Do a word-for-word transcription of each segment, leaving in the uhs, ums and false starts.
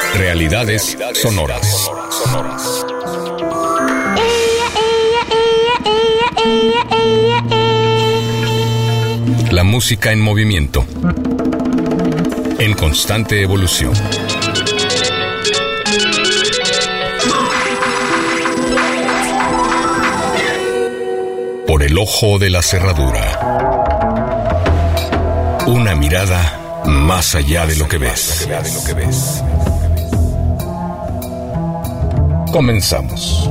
Realidades sonoras. La música en movimiento, en constante evolución. Por el ojo de la cerradura. Una mirada más allá de lo que ves. Comenzamos.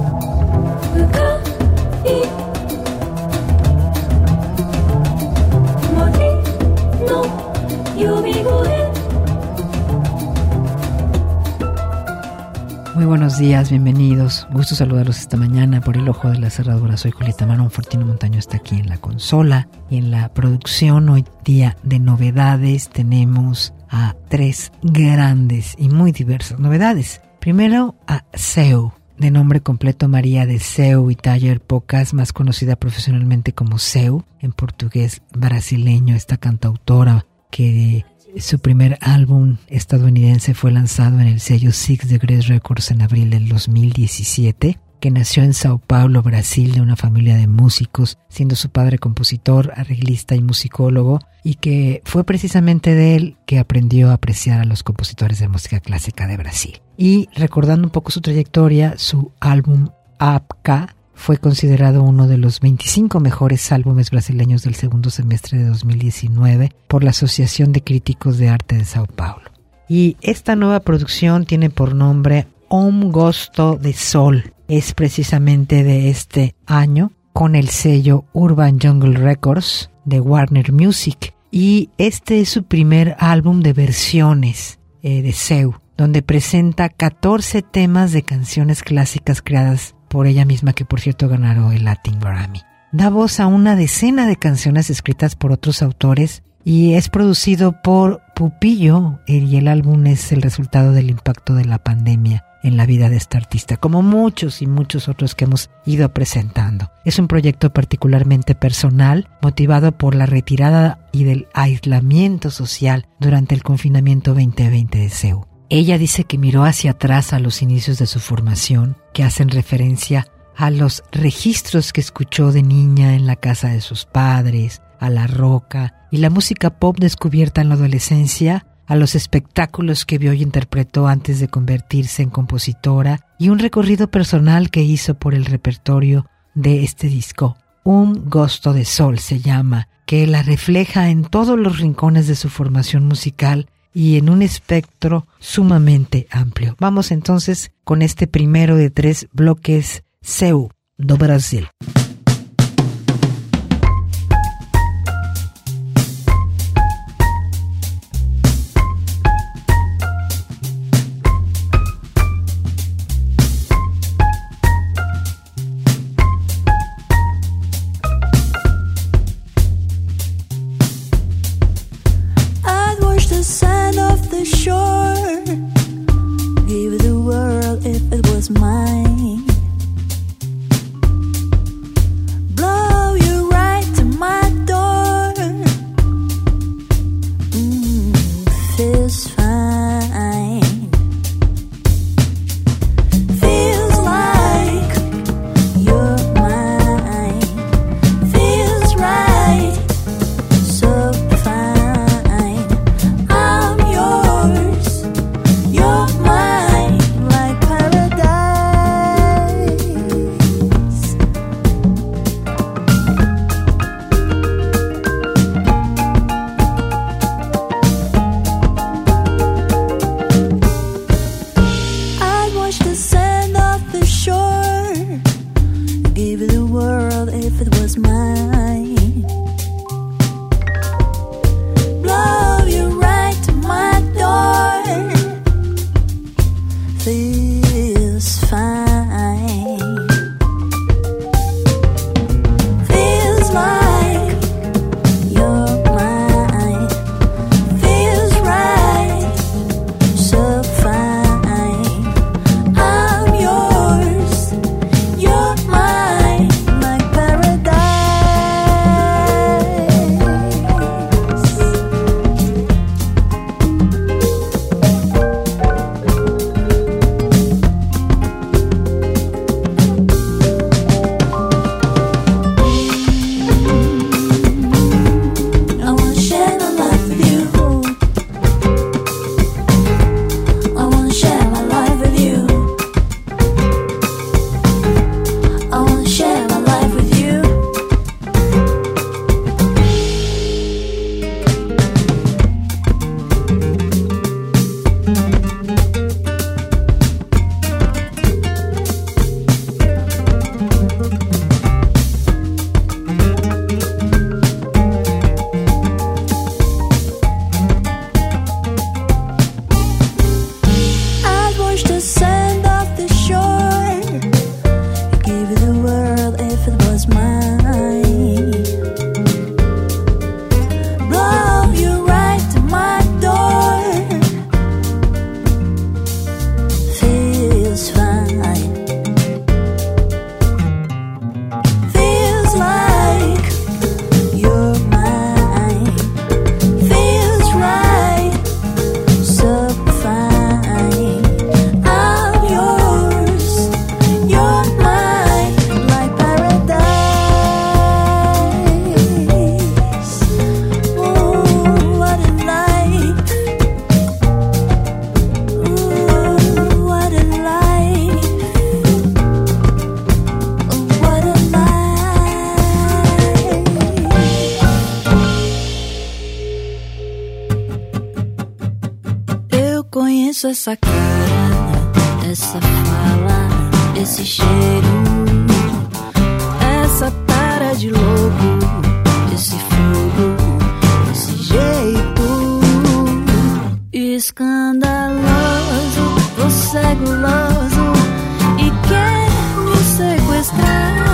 Muy buenos días, bienvenidos. Gusto saludarlos esta mañana por el ojo de la cerradura. Soy Julieta Marón. Fortino Montaño está aquí en la consola y en la producción. Hoy día de novedades tenemos a tres grandes y muy diversas novedades. Primero a Seu, de nombre completo María de Seu y Taller Pocas, más conocida profesionalmente como Seu, en portugués brasileño. Esta cantautora que su primer álbum estadounidense fue lanzado en el sello Six Degrees Records en abril del dos mil diecisiete, que nació en Sao Paulo, Brasil, de una familia de músicos, siendo su padre compositor, arreglista y musicólogo, y que fue precisamente de él que aprendió a apreciar a los compositores de música clásica de Brasil. Y recordando un poco su trayectoria, su álbum Apka fue considerado uno de los veinticinco mejores álbumes brasileños del segundo semestre de dos mil diecinueve por la Asociación de Críticos de Arte de Sao Paulo. Y esta nueva producción tiene por nombre Um Gosto de Sol. Es precisamente de este año, con el sello Urban Jungle Records de Warner Music. Y este es su primer álbum de versiones eh, de Seu, donde presenta catorce temas de canciones clásicas creadas por ella misma, que por cierto ganaron el Latin Grammy. Da voz a una decena de canciones escritas por otros autores y es producido por Pupillo, y el álbum es el resultado del impacto de la pandemia en la vida de esta artista, como muchos y muchos otros que hemos ido presentando. Es un proyecto particularmente personal, motivado por la retirada y del aislamiento social durante el confinamiento veinte veinte de Seu. Ella dice que miró hacia atrás a los inicios de su formación, que hacen referencia a los registros que escuchó de niña en la casa de sus padres, a la roca y la música pop descubierta en la adolescencia, a los espectáculos que vio y interpretó antes de convertirse en compositora, y un recorrido personal que hizo por el repertorio de este disco. Un Gosto de Sol se llama, que la refleja en todos los rincones de su formación musical y en un espectro sumamente amplio. Vamos entonces con este primero de tres bloques, Seu, do Brasil. Shore, give the world if it was mine. Blow you right to my door. Mm, feels fine. Feels like you're mine. Feels right. So fine. I'm yours. You're mine, like paradise. conheço essa cara, essa fala, esse cheiro, essa tara de louco, esse fogo, esse jeito escandaloso. Você é guloso e quer me sequestrar.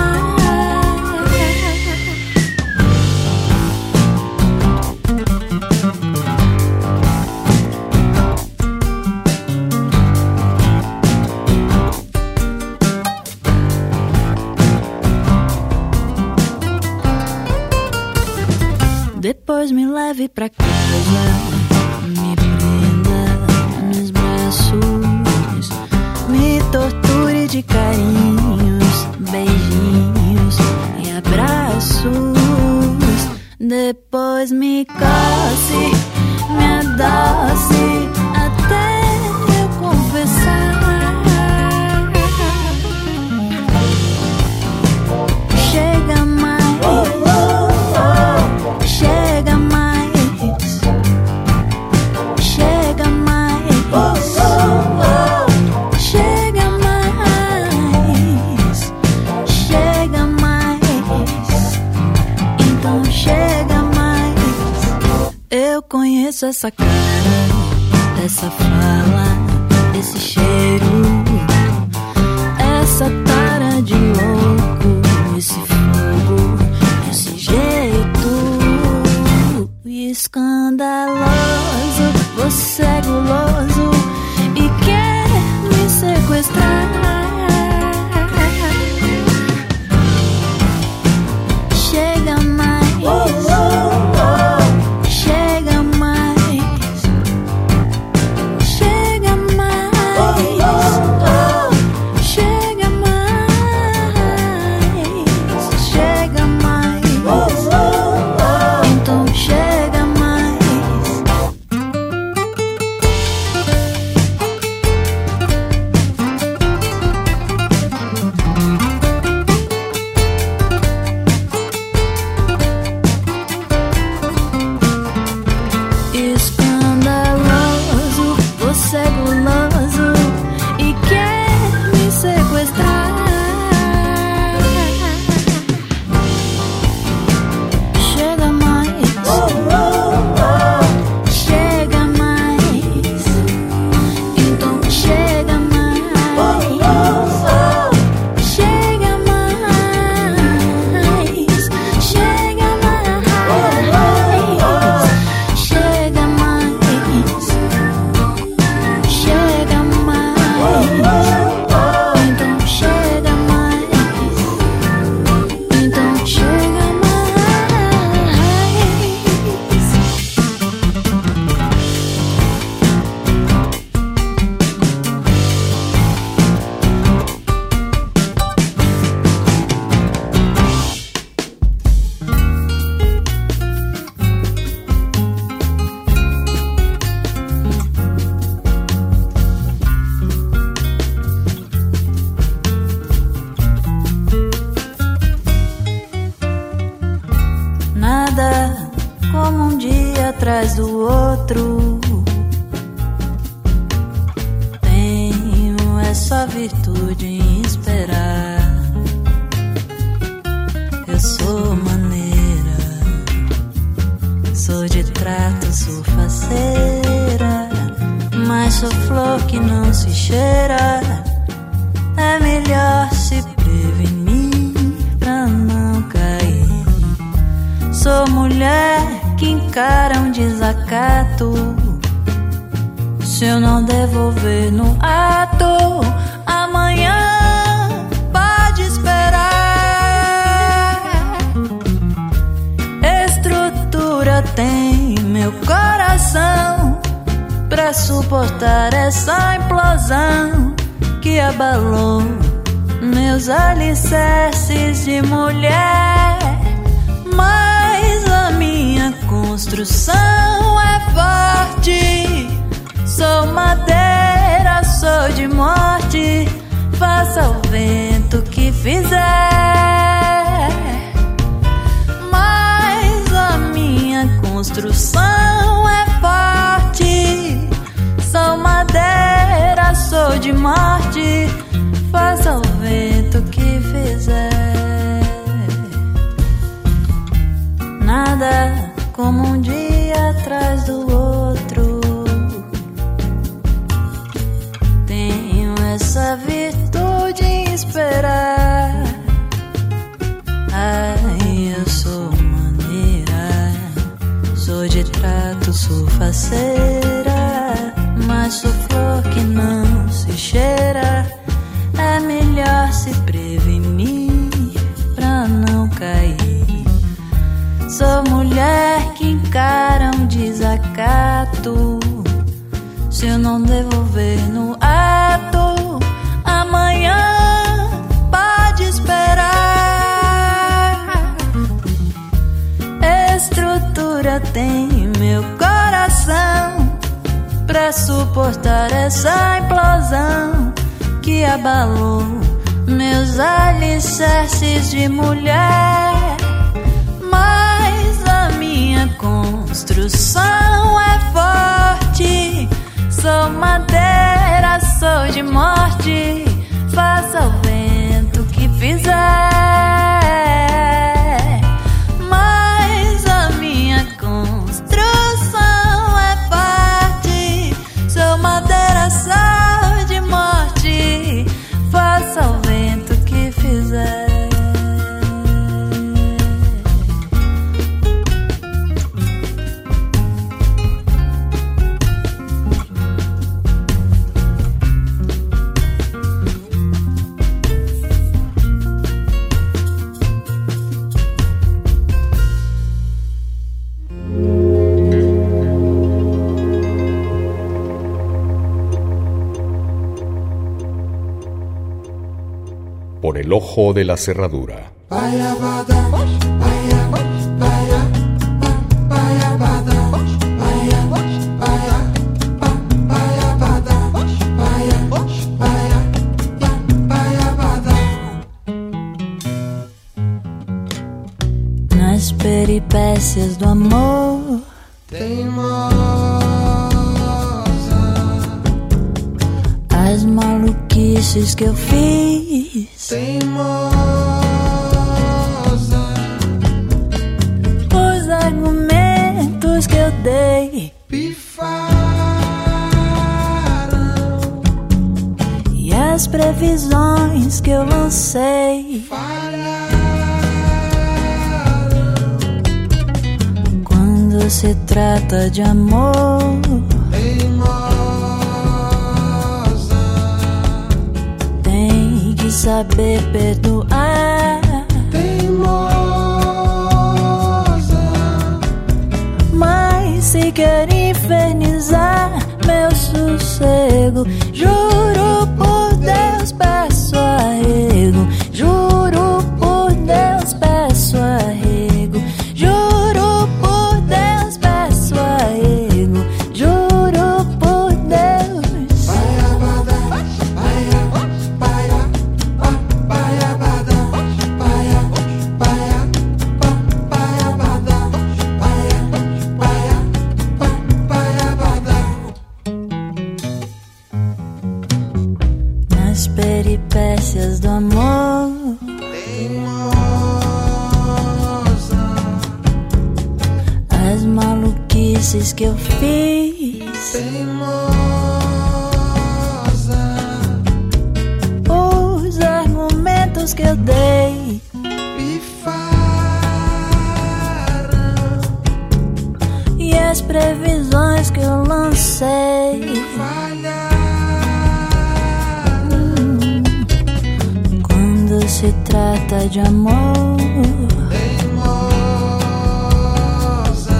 Depois me leve pra casa, me prenda nos braços, me torture de carinhos, beijinhos e abraços. Depois me coce, me adoce, até eu confessar. Chega mais. Chega mais, chega mais, chega mais, chega mais, então chega mais. Eu conheço essa cara, essa fala, esse cheiro, essa tara de louco, esse fogo, esse jeito escandaloso. Você é guloso e quer me sequestrar. Chega mais, chega mais, chega mais, chega mais, chega mais, então chega mais. Escandaloso, você é guloso e quer me sequestrar. Chega mais, chega mais, então chega mais, chega mais, chega mais, chega mais, chega mais, então chega mais, então chega nada como um dia atrás do outro. Tenho essa virtude em esperar. Eu sou maneira, sou de trato, sou faceira, mas sou flor que não se cheira. É melhor se prevenir pra não cair. Sou mulher que encara um desacato. Se eu não devolver no ato, amanhã pode esperar. Estrutura tem meu coração pra suportar essa implosão que abalou meus alicerces de mulher. Mas a minha construção é forte. Sou madeira, sou de morte. Faça o vento que fizer. Mas a minha construção é forte. Sou madeira, ameaçou de morte, faça o vento que fizer. Nada como um dia atrás do outro. Tenho essa virtude em esperar. Ai, eu sou maneira, sou de trato, sou faceira, mas sou flor que não se cheira. É melhor se prevenir pra não cair. Sou mulher que encara um desacato. Se eu não devolver no ato, amanhã pode esperar. Estrutura tem meu coração pra suportar essa implosão que abalou meus alicerces de mulher. Mas a minha construção é forte. Sou madeira, sou de morte. Faça o vento que fizer. Mas a minha construção é forte. Sou madeira, sou de morte. Faça o vento que fizer. Por el ojo de la cerradura. Nas peripécias do amor, teimosa, as maluquices que eu fiz, teimosa, os argumentos que eu dei, pifaram, e as previsões que eu lancei, falharam. Quando se trata de amor, saber perdoar, teimosa, mas se quer infernizar meu sossego, juro por Deus peço arrego, juro por Deus peço arrego, juro por Deus peço arrego, juro por Deus. Nas peripécias do amor, teimosa, as maluquices que eu fiz, teimosa, os argumentos que eu dei, pifaram, e as previsões que eu lancei, falharam. Quando se trata de amor, teimosa,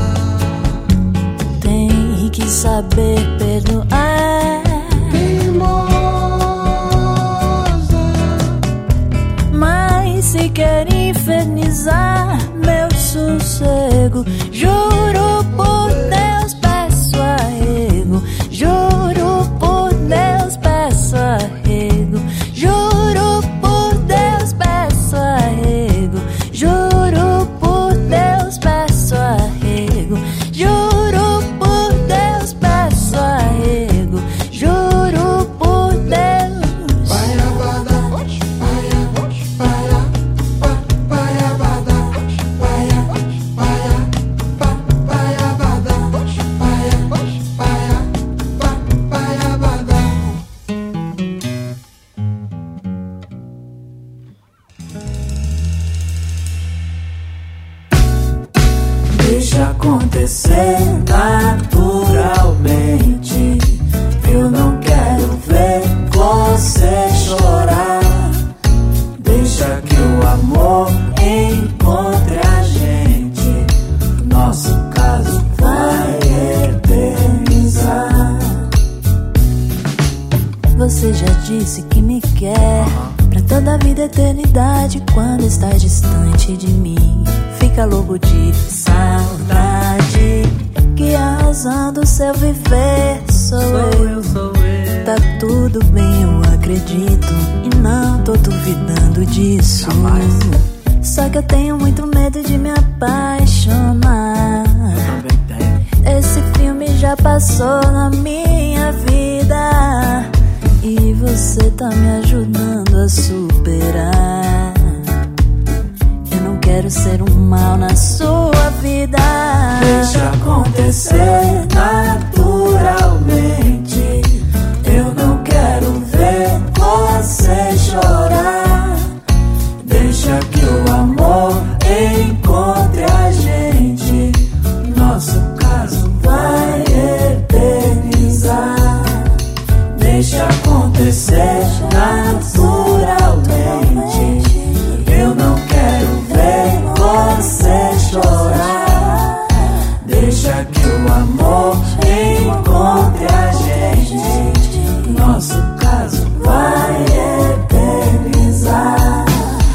tem que saber perdoar, teimosa, mas se quer infernizar meu sossego, juro por Deus peço arrego, juro por Deus peço arrego, juro por Deus peço arrego, juro por Deus peço arrego, juro por Deus peço arrego, juro por acontecer naturalmente. Eu não quero ver você chorar. Deixa que o amor encontre a gente. Nosso caso vai eternizar. Você já disse que me quer pra toda a vida e eternidade. Quando está distante de mim, fica louco de saudade. Que a razão do seu viver sou, sou eu, eu, sou eu. Tá tudo bem, eu acredito, e não tô duvidando disso. Jamais. Só que eu tenho muito medo de me apaixonar. Eu também tenho. Esse filme já passou na minha vida, e você tá me ajudando a superar. Eu não quero ser um mal na sua vida. Deixa acontecer naturalmente. Eu não quero ver você chorar. Deixa que o amor encontre a gente. Nosso caso vai eternizar. Deixa acontecer naturalmente. Eu não quero ver você chorar. Deixa que o amor encontre a gente. Nosso caso vai eternizar.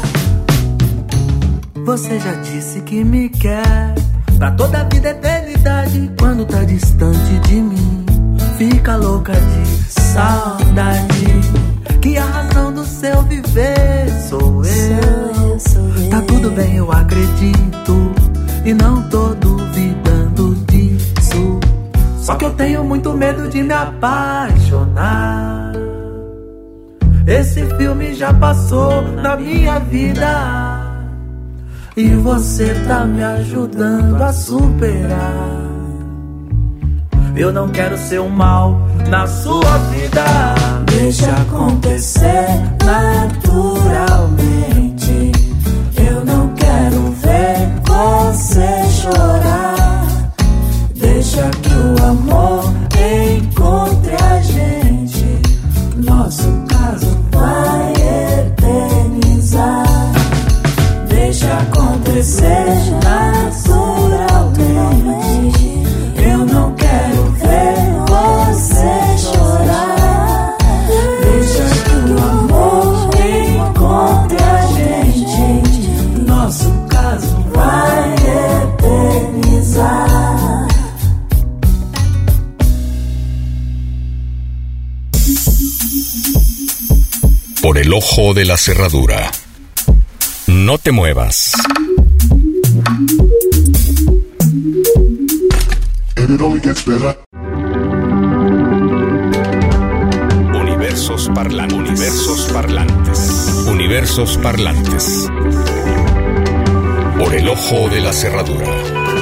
Você já disse que me quer pra toda a vida e eternidade. Quando tá distante de mim, fica louca de saudade. Que a razão do seu viver sou eu. Sou eu, sou eu. Tá tudo bem, eu acredito, e não tô duvidando disso. Só que eu tenho muito medo de me apaixonar. Esse filme já passou na minha vida, e você tá me ajudando a superar. Eu não quero ser um mal na sua vida. Deixa acontecer naturalmente. Eu não quero ver você chorar. Deixa que o amor encontre a gente. Nosso caso vai eternizar. Deixa acontecer naturalmente. Eu não quero ver você chorar. Deixa que o amor encontre a gente. Nosso caso vai eternizar. Por el ojo de la cerradura. No te muevas. Universos parlantes. Universos parlantes. Universos parlantes. Por el ojo de la cerradura.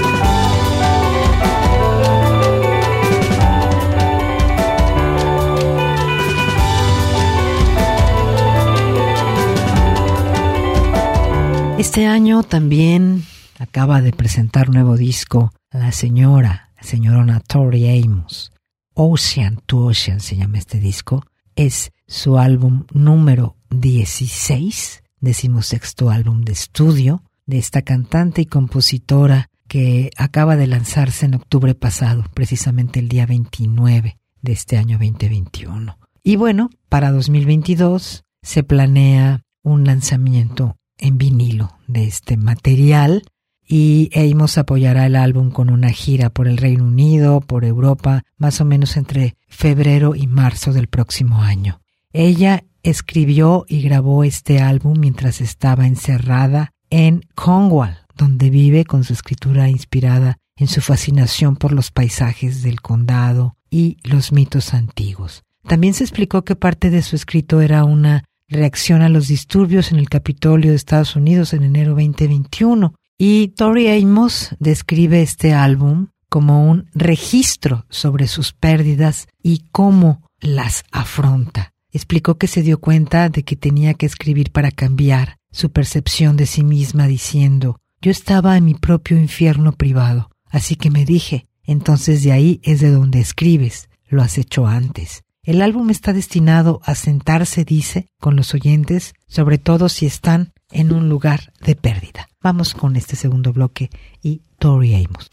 Este año también acaba de presentar un nuevo disco la señora, la señorona Tori Amos. Ocean to Ocean se llama este disco. Es su álbum número dieciséis, decimosexto álbum de estudio de esta cantante y compositora que acaba de lanzarse en octubre pasado, precisamente el día veintinueve de este año veinte veintiuno. Y bueno, para dos mil veintidós se planea un lanzamiento en vinilo de este material, y Amos apoyará el álbum con una gira por el Reino Unido, por Europa, más o menos entre febrero y marzo del próximo año. Ella escribió y grabó este álbum mientras estaba encerrada en Cornwall, donde vive con su escritura inspirada en su fascinación por los paisajes del condado y los mitos antiguos. También se explicó que parte de su escrito era una reacción a los disturbios en el Capitolio de Estados Unidos en enero veinte veintiuno. Y Tori Amos describe este álbum como un registro sobre sus pérdidas y cómo las afronta. Explicó que se dio cuenta de que tenía que escribir para cambiar su percepción de sí misma, diciendo: yo estaba en mi propio infierno privado, Así que me dije, entonces de ahí es de donde escribes, lo has hecho antes. El álbum está destinado a sentarse, dice, con los oyentes, sobre todo si están en un lugar de pérdida. Vamos con este segundo bloque y Tori Amos.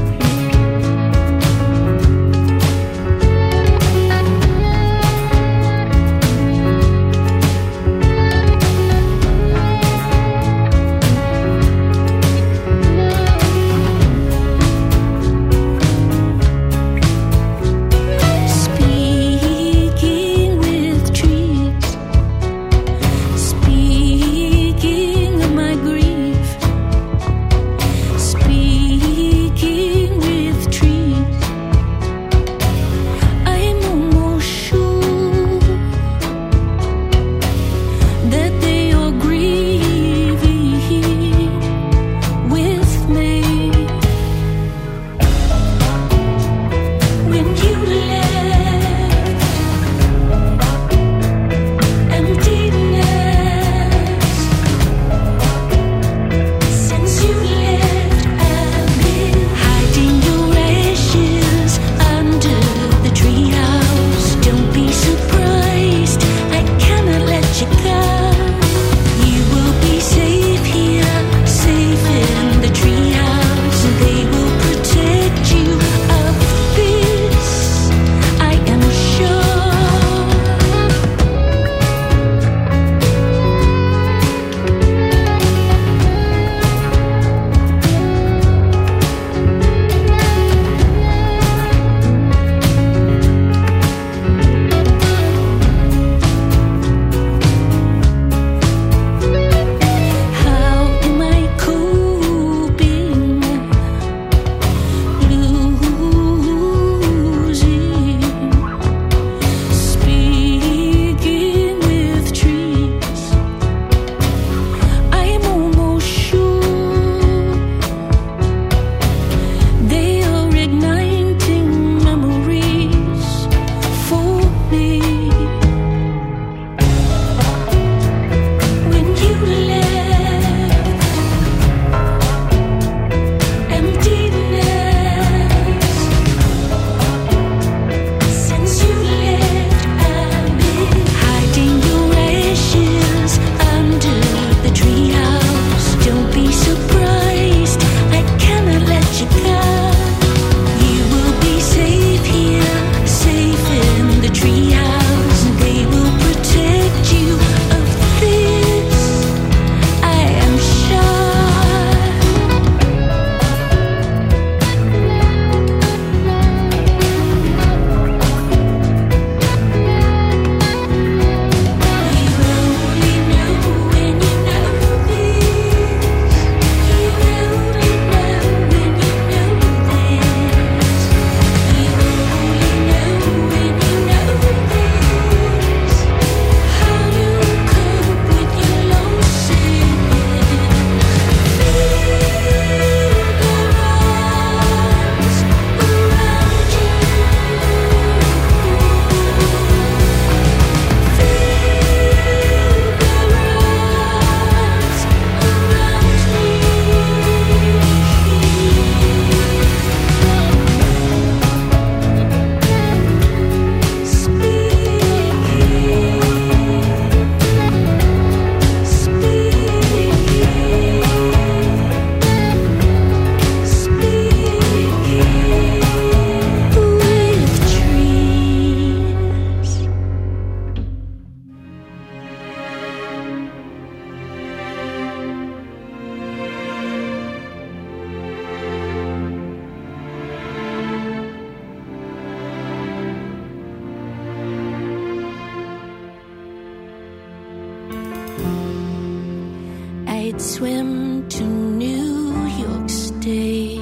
I'd swim to New York State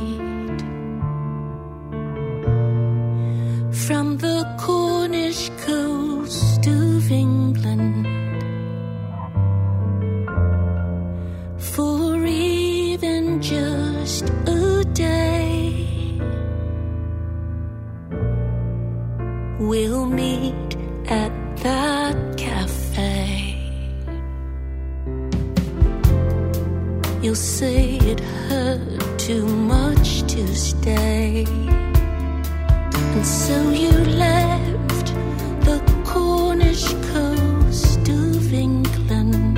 from the Cornish coast of England for even just a day. We'll meet at that cafe. You'll say it hurt too much to stay. And so you left the Cornish coast of England,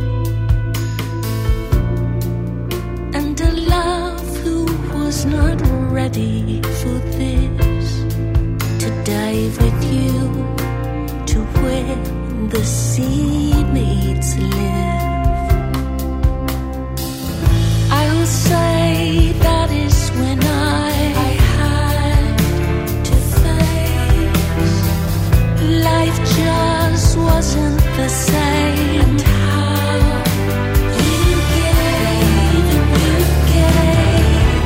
and a love who was not ready for this, to dive with you to where the sea meets live. I'll say that is when I, I had to face life just wasn't the same. And how you gave and you gave.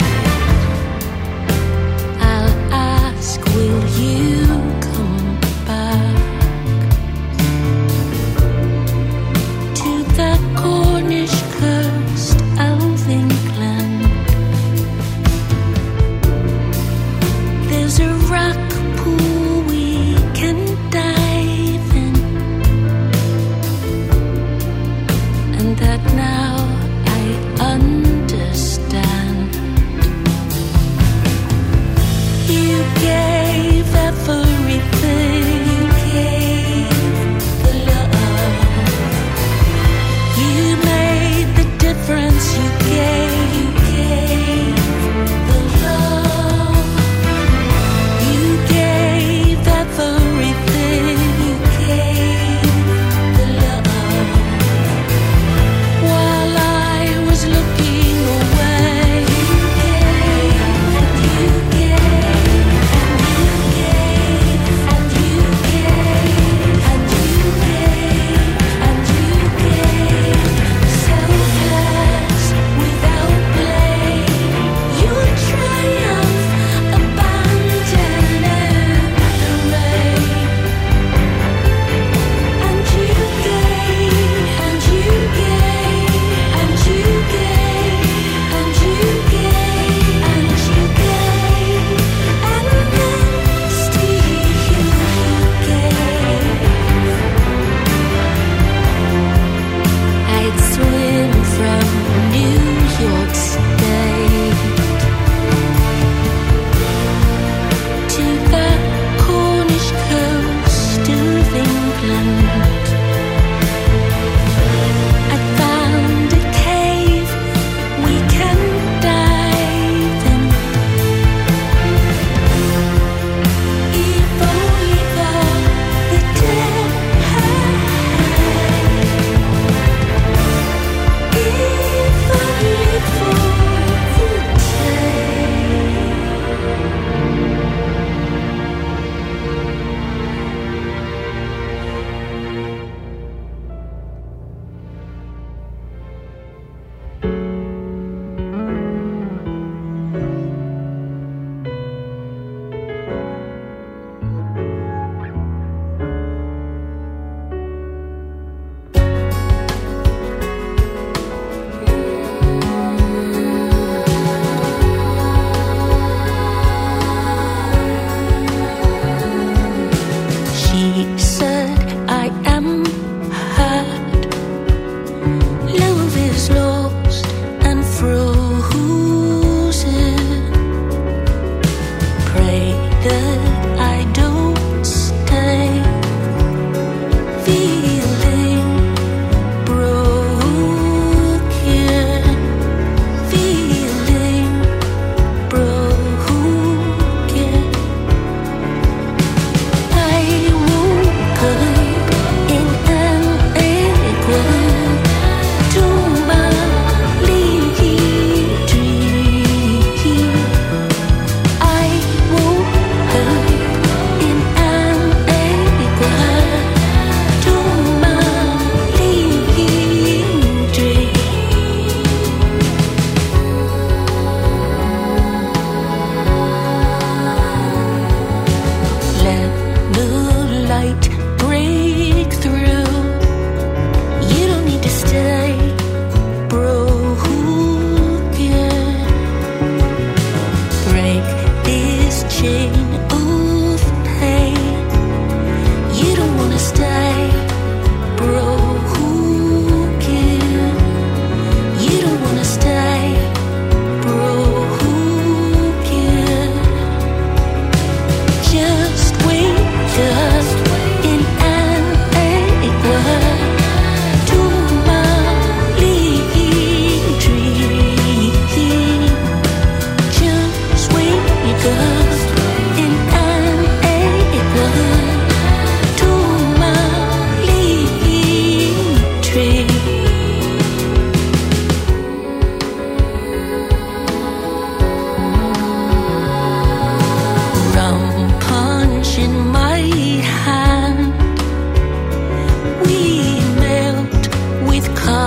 I'll ask, will you come back to that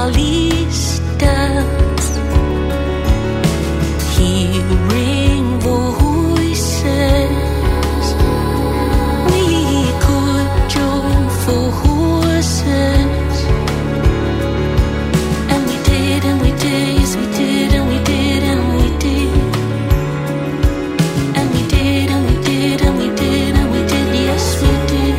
all these stars, hearing voices, we could join forces, and we did, and we did, yes we did, and we did, and we did, and we did, and we did, and we did, and we did, yes we did.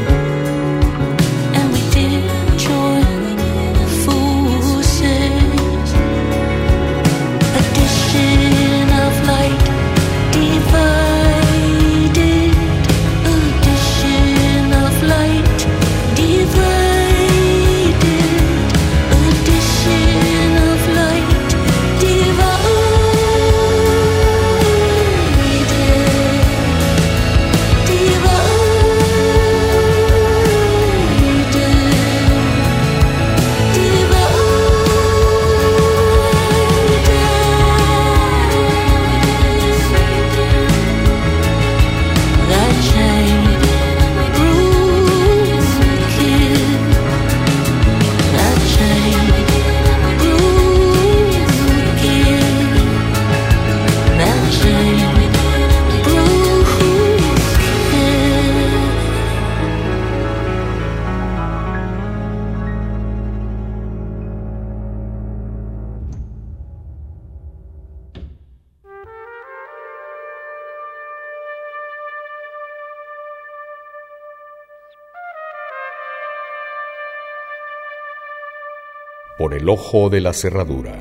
Por el ojo de la cerradura.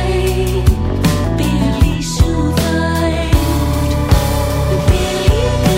Believe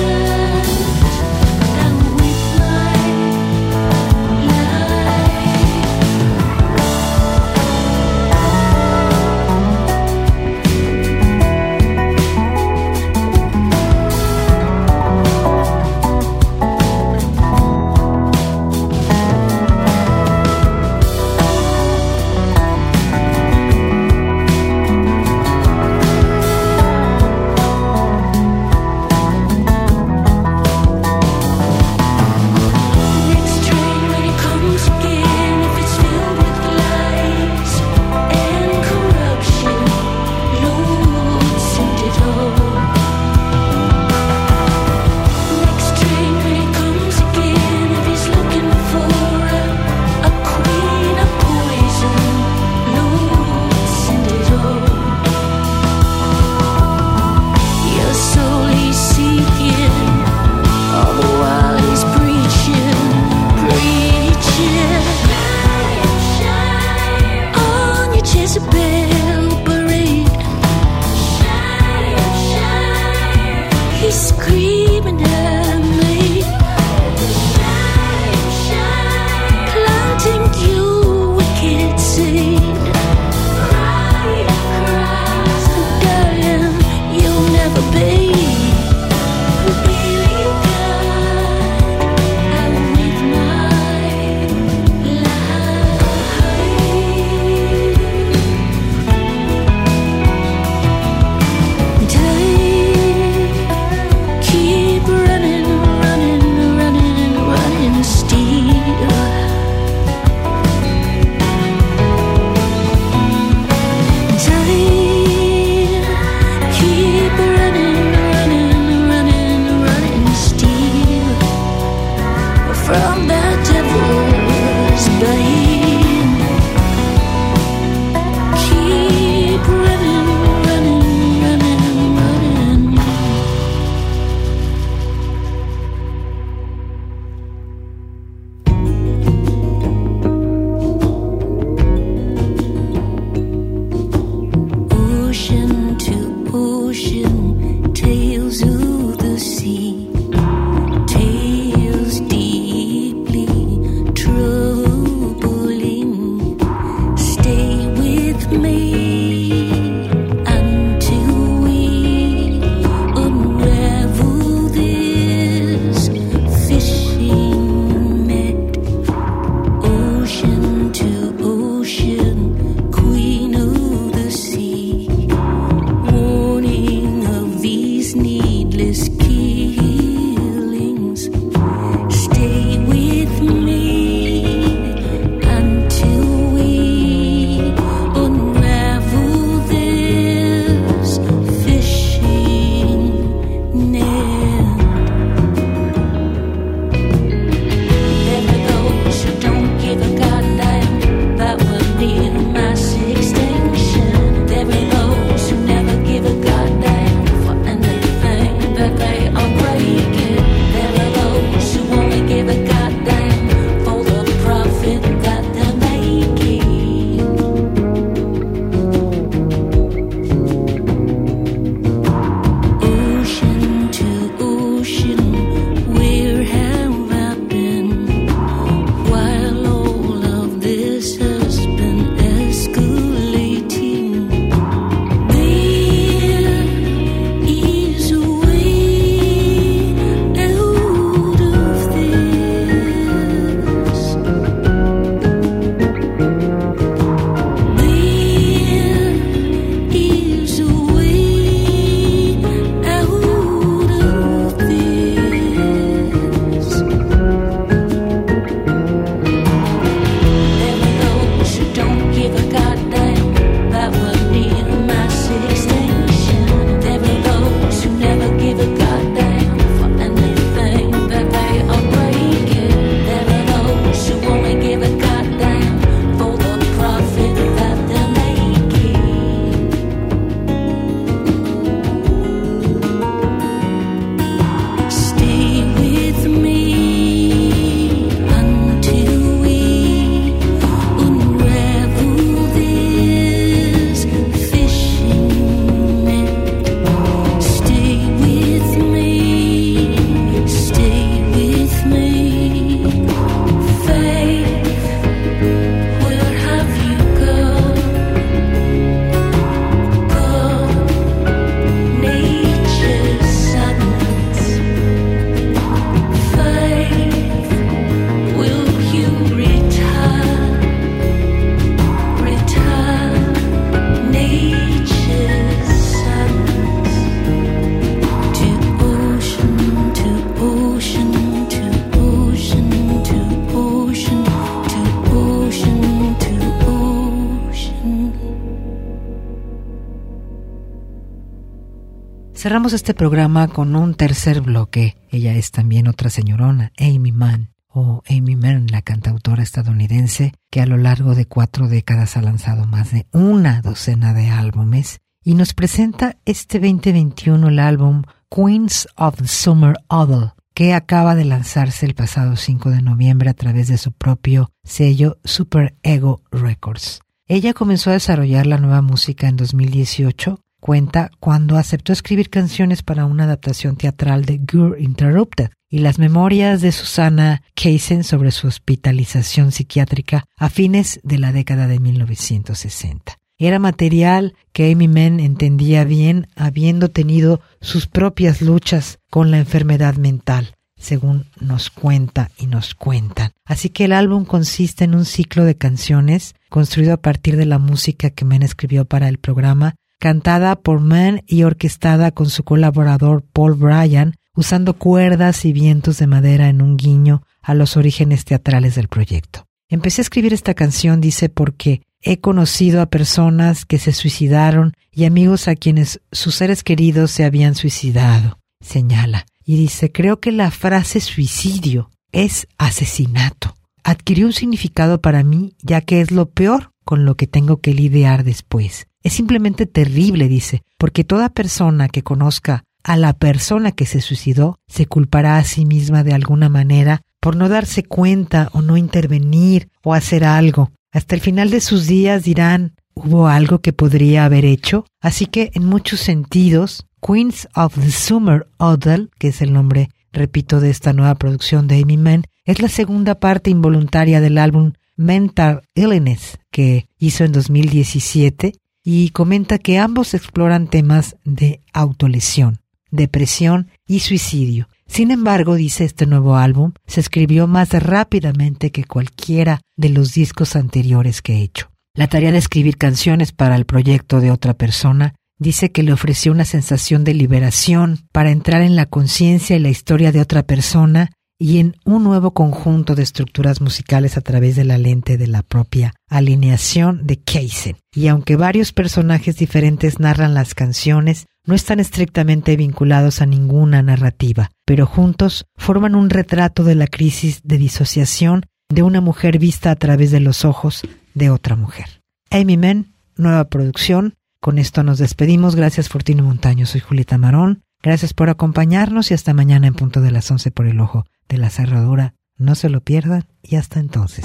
Cerramos este programa con un tercer bloque. Ella es también otra señorona, Aimee Mann, o Aimee Mann, la cantautora estadounidense que a lo largo de cuatro décadas ha lanzado más de una docena de álbumes y nos presenta este veinte veintiuno el álbum Queens of the Summer Odell, que acaba de lanzarse el pasado cinco de noviembre a través de su propio sello Super Ego Records. Ella comenzó a desarrollar la nueva música en dos mil dieciocho, cuenta cuando aceptó escribir canciones para una adaptación teatral de Girl Interrupted y las memorias de Susanna Kaysen sobre su hospitalización psiquiátrica a fines de la década de mil novecientos sesenta. Era material que Aimee Mann entendía bien, habiendo tenido sus propias luchas con la enfermedad mental, según nos cuenta y nos cuentan. Así que el álbum consiste en un ciclo de canciones construido a partir de la música que Mann escribió para el programa, cantada por Mann y orquestada con su colaborador Paul Bryan, usando cuerdas y vientos de madera en un guiño a los orígenes teatrales del proyecto. Empecé a escribir esta canción, dice, porque he conocido a personas que se suicidaron y amigos a quienes sus seres queridos se habían suicidado, señala. Y dice, creo que la frase suicidio es asesinato. Adquirió un significado para mí, ya que es lo peor con lo que tengo que lidiar después. Es simplemente terrible, dice, porque toda persona que conozca a la persona que se suicidó se culpará a sí misma de alguna manera por no darse cuenta o no intervenir o hacer algo. Hasta el final de sus días dirán, ¿hubo algo que podría haber hecho? Así que en muchos sentidos, Queens of the Summer Odell, que es el nombre, repito, de esta nueva producción de Aimee Mann, es la segunda parte involuntaria del álbum Mental Illness que hizo en dos mil diecisiete y comenta que ambos exploran temas de autolesión, depresión y suicidio. Sin embargo, dice, este nuevo álbum se escribió más rápidamente que cualquiera de los discos anteriores que he hecho. La tarea de escribir canciones para el proyecto de otra persona dice que le ofreció una sensación de liberación para entrar en la conciencia y la historia de otra persona y en un nuevo conjunto de estructuras musicales a través de la lente de la propia alineación de Kaysen. Y aunque varios personajes diferentes narran las canciones, no están estrictamente vinculados a ninguna narrativa, pero juntos forman un retrato de la crisis de disociación de una mujer vista a través de los ojos de otra mujer. Aimee Mann, nueva producción. Con esto nos despedimos. Gracias, Fortino Montaño. Soy Julieta Marón. Gracias por acompañarnos y hasta mañana en punto de las once por el ojo de la cerradura. No se lo pierdan y hasta entonces.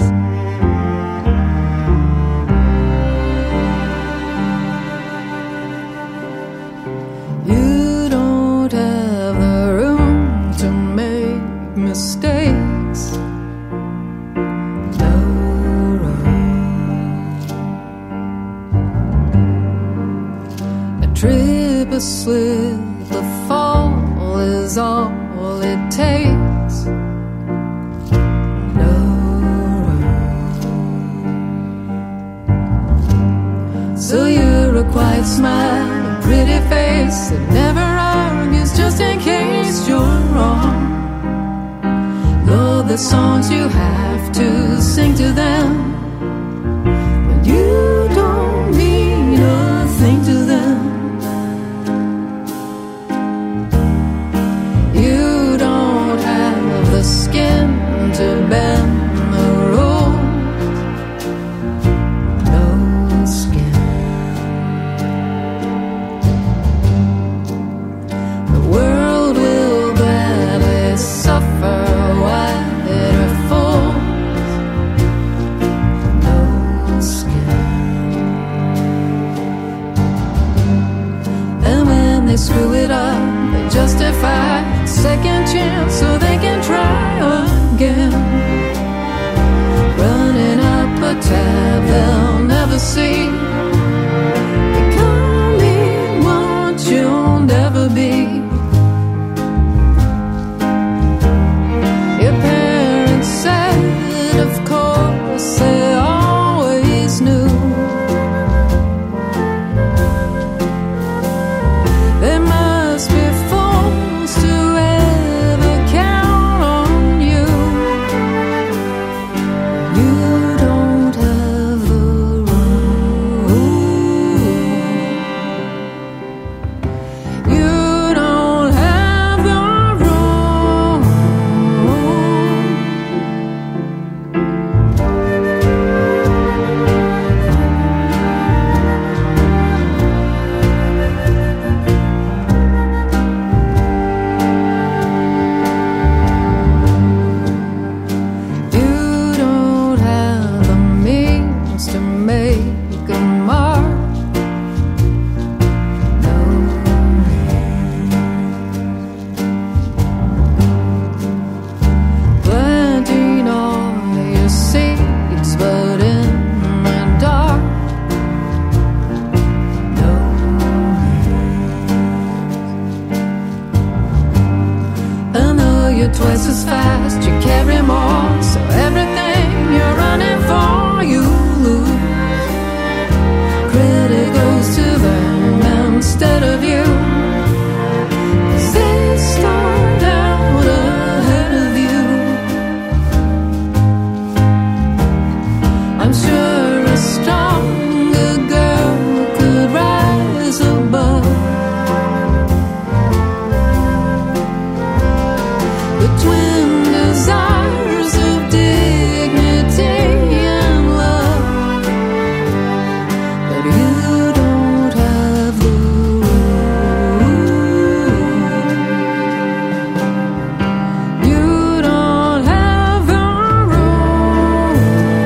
You don't have the room to make mistakes. No room. A trip, a slip, a fall is all it takes. No room. So you're a quiet smile, pretty face that never argues just in case you're wrong. Though the songs you have to sing to them when you don't mean a thing to them. You don't have the skin to bend the rules. No skin. The world will gladly suffer while it falls. you twice as fast, you carry more. So everything you're running for, you lose. Credit goes to them instead of you. 'Cause they start out ahead of you. I'm sure a stronger girl could rise above the twin desires of dignity and love, but you don't have the room. You don't have the room.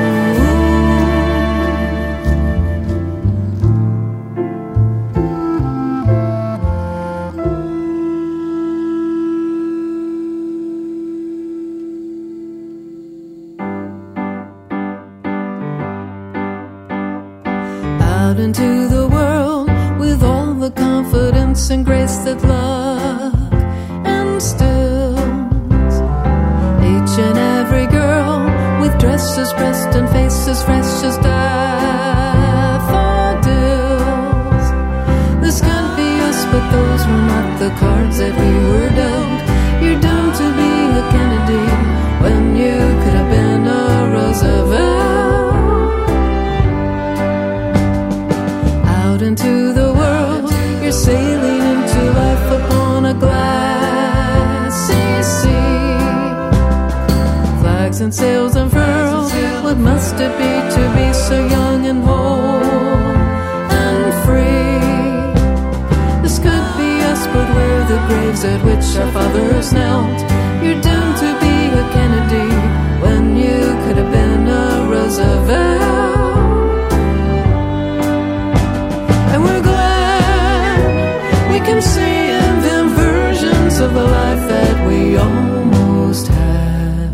Out into the world with all the confidence and grace that luck instills. Each and every girl with dresses pressed and faces fresh as daffodils. This can't be us, but those were not the cards that we were dealt. You're doomed to be a Kennedy when you could have been a Roosevelt. Out into the world, you're sailing into life upon a glassy sea. Flags and sails unfurled, what must it be to be so young and whole and free? This could be us, but we're the graves at which our fathers knelt. You're doomed to be a Kennedy when you could have been a Roosevelt. And we're glad we can see in them versions of the life that we almost had.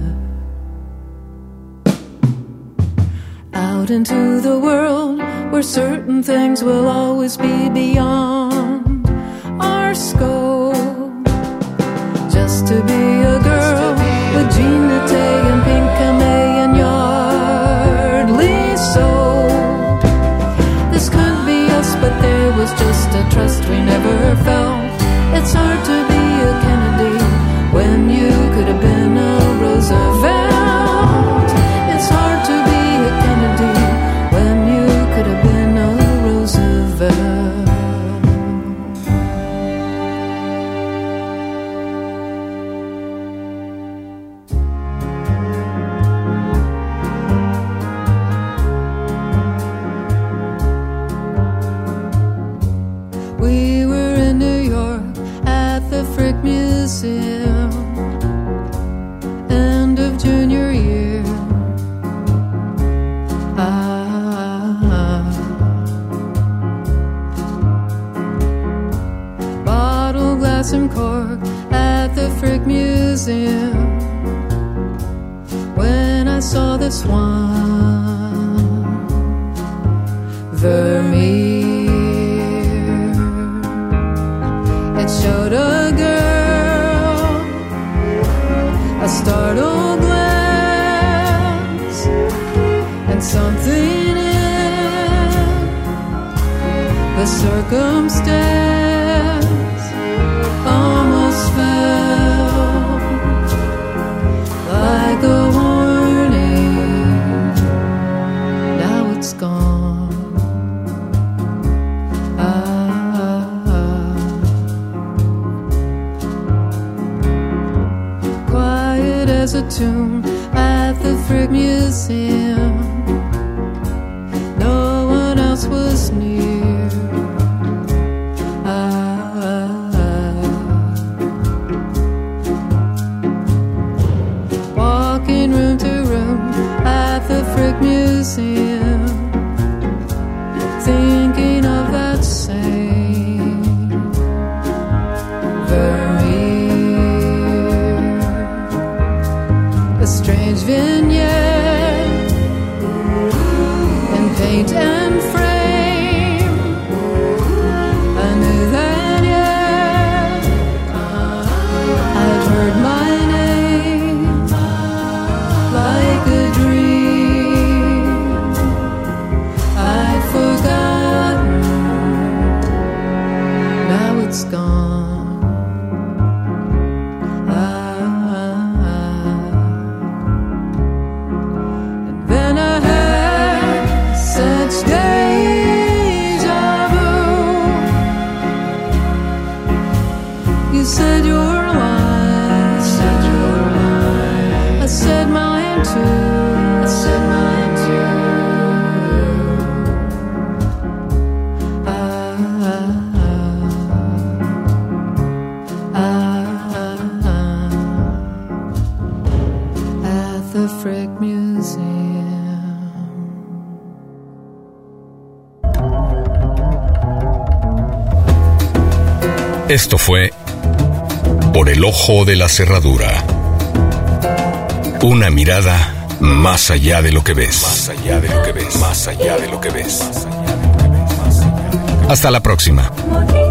Out into the world where certain things will always be beyond our scope. Just to be a girl with Jean Nattay and Pink Camay and Yardley soap. This could be us, but there was just a trust we never felt. It's hard to be a Kennedy when you could have been a Roosevelt. It's hard to be a Kennedy when you could have been a Roosevelt. We were in New York at the Frick Museum, end of junior year. Ah, bottle, glass, and cork at the Frick Museum. When I saw this one, Vermeer, it showed a girl, a startled glance, and something in the circumstance almost felt like a warning. Now it's gone. As a tomb at the Frick Museum, no one else was near. Ah, walking room to room at the Frick Museum, thinking of that same Vermeer. A strange vignette in paint and frame. I knew that yet I'd heard my name too. I said mine too. The Frick Museum. Esto fue Por el Ojo de la Cerradura. Una mirada más allá de lo que ves. Más allá de lo que ves. Más allá de lo que ves. Hasta la próxima.